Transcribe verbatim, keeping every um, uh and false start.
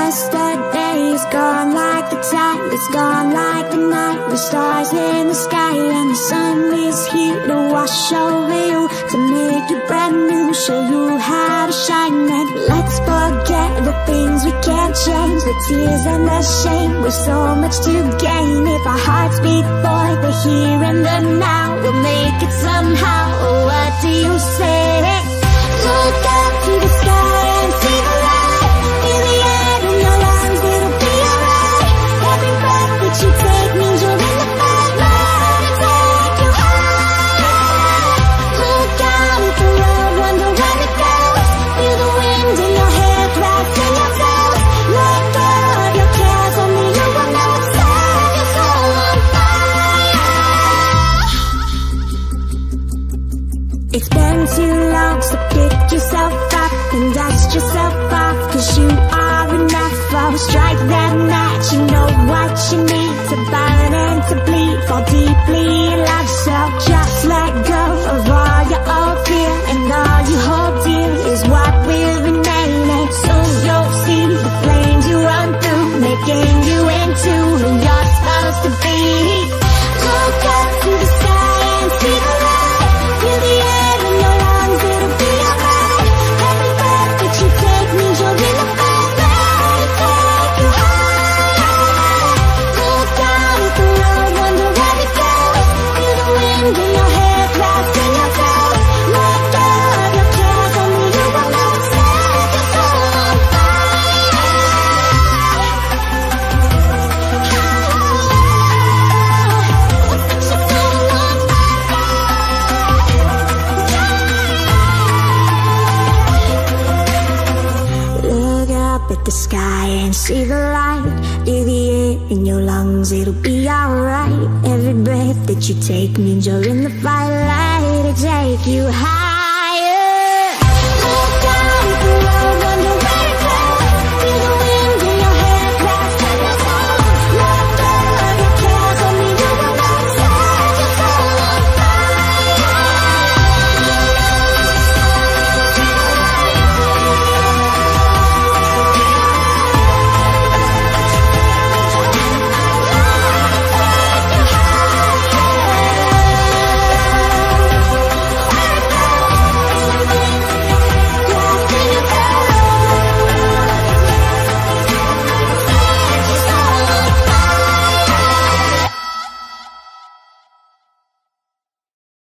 Yesterday is gone like the tide, it's gone like the night. The stars in the sky and the sun is here to wash over you, to make you brand new, show you how to shine. And let's forget the things we can't change, the tears and the shame. We've so much to gain if our hearts beat for the here and the now. We'll make it somehow. Oh, what do you say? Look up to the sky and see the light. Feel the air in your lungs, it'll be alright. Every breath that you take means you're in the fight. Let it take you high. Look out at the road, wonder where it goes. Feel the wind in your hair, cracks in your toes. Let go of your cares, only you will know. Set your soul on fire. It's been too long, so pick yourself up and dust yourself off, 'cause you are enough. Oh, strike that match, you know what you need to burn and to bleed. Fall deeply in love, so just let go of all your old fear, and all you hold dear is what will remain. And soon you'll see the flames you run through, making you into who you're supposed to be. Look up to the sky and see the light. Feel the air in your lungs, it'll be alright. Every breath that you take means you're in the fight. Let it take you high. Look out at the road, wonder where it goes. Feel the wind in your hair, cracks in your toes. Let go of your cares, only you will know. Set your soul on fire. Set your soul on fire. Look up at the sky and see the light. Feel the air in your lungs, it'll be alright. Every breath that you take means you're in the fight. Let it take you high.